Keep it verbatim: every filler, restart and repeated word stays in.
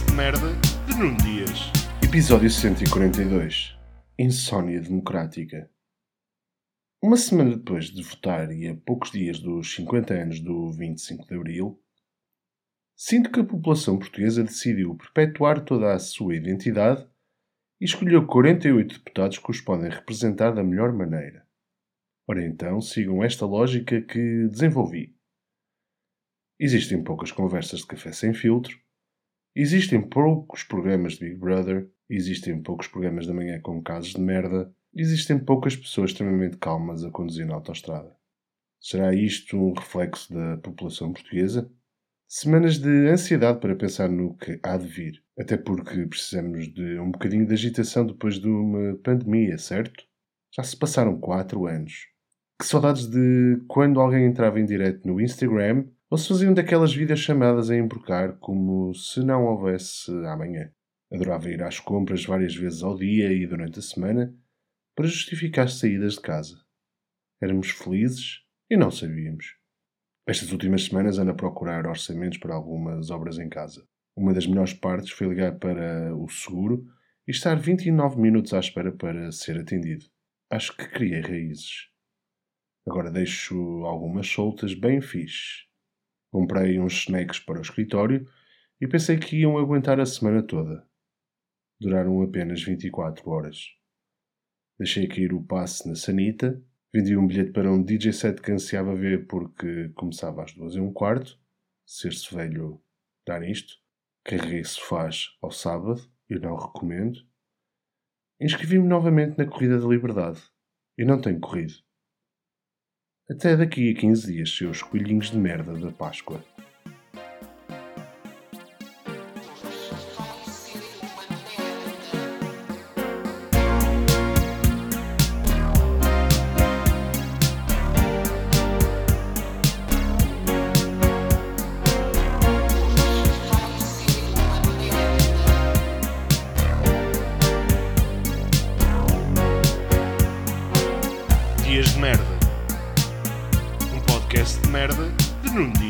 de merda de Nuno Dias. Episódio cento e quarenta e dois. Insónia Democrática. Uma semana depois de votar e a poucos dias dos cinquenta anos do vinte e cinco de Abril, sinto que a população portuguesa decidiu perpetuar toda a sua identidade e escolheu quarenta e oito deputados que os podem representar da melhor maneira. Ora então, sigam esta lógica que desenvolvi. Existem poucas conversas de café sem filtro, existem poucos programas de Big Brother, existem poucos programas da manhã com casos de merda, existem poucas pessoas extremamente calmas a conduzir na autoestrada. Será isto um reflexo da população portuguesa? Semanas de ansiedade para pensar no que há de vir, até porque precisamos de um bocadinho de agitação depois de uma pandemia, certo? Já se passaram quatro anos. Que saudades de quando alguém entrava em direto no Instagram ou se faziam daquelas videochamadas a embrocar como se não houvesse amanhã. Adorava ir às compras várias vezes ao dia e durante a semana para justificar as saídas de casa. Éramos felizes e não sabíamos. Estas últimas semanas ando a procurar orçamentos para algumas obras em casa. Uma das melhores partes foi ligar para o seguro e estar vinte e nove minutos à espera para ser atendido. Acho que criei raízes. Agora deixo algumas soltas bem fixe. Comprei uns snacks para o escritório e pensei que iam aguentar a semana toda. Duraram apenas vinte e quatro horas. Deixei cair o passe na sanita, vendi um bilhete para um D J set que ansiava ver porque começava às duas e um quarto. Ser-se velho dar isto. Carreguei sofás ao sábado, eu não recomendo. Inscrevi-me novamente na Corrida da Liberdade e não tenho corrido. Até daqui a quinze dias, seus coelhinhos de merda da Páscoa. Dias de merda. Um podcast de merda de Nuno Dias.